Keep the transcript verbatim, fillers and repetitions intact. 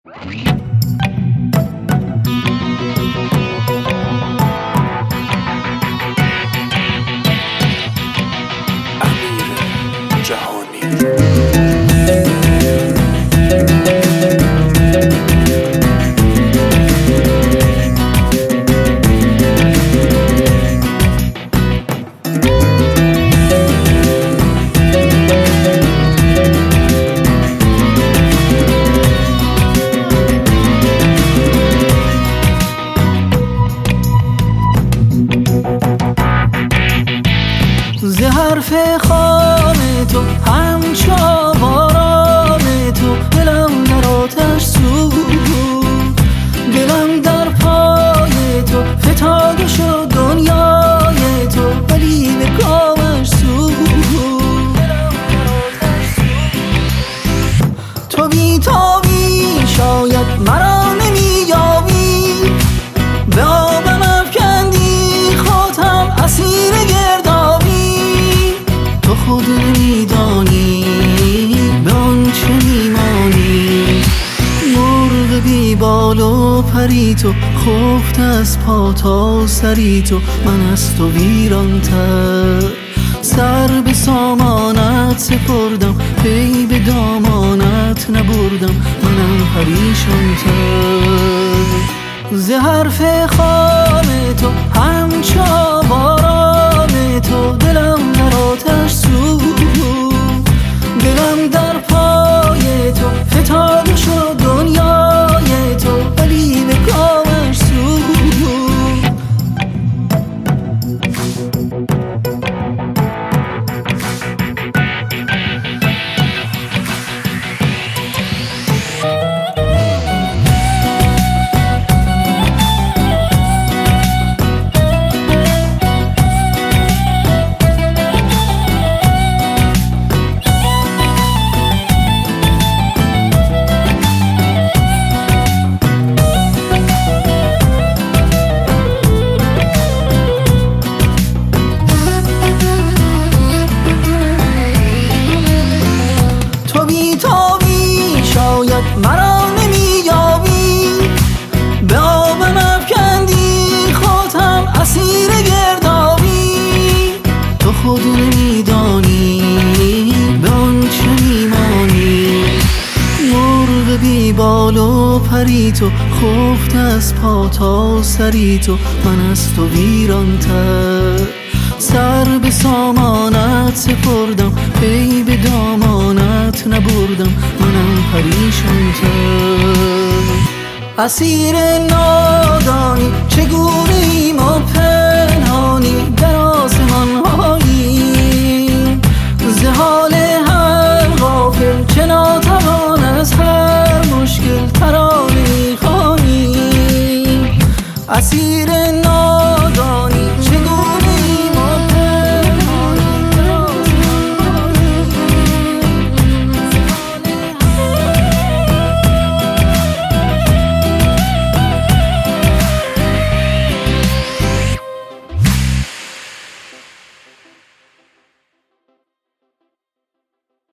ز حرف خام تو همچو باران تو دلم در آتش سوخت، دلم در پای تو فتاده شد دنیای تو ولی به کامش سوخت. تو بی تابی شاید مرا نمییابی، به آبم افکندی خودم اسیر گردابی. تو خود نمیدانی به آنچه میمانی، مرغ بی بال و پری تو، خفت از پا تا سری تو. من از تو ویران‌تر سر به سامانت سپردم، پی به دامانت نبردم، منم پریشان‌تر. ز حرف خام تو همچو باران تو دلم در آتش سوخت، دلم در پای تو فتاده شد دنیای تو ولی به کامش سوخت. مرا نمییابی، به آبم افکندی خودم اسیر گردابی. تو خود نمیدانی به آنچه میمانی، مرغ بی بال و پری تو، خفت از پا تا سری تو. من از تو ویران‌تر سر به سامانت سپردم، پی به دامانت نبردم، منم پریشان‌تر. اسیر نادانی چگونه ایم و پنهانی در آسمان‌هایی، ز حال هر غافل چه ناتوان از هر مشکل ترانه‌ای خوانی. اسیر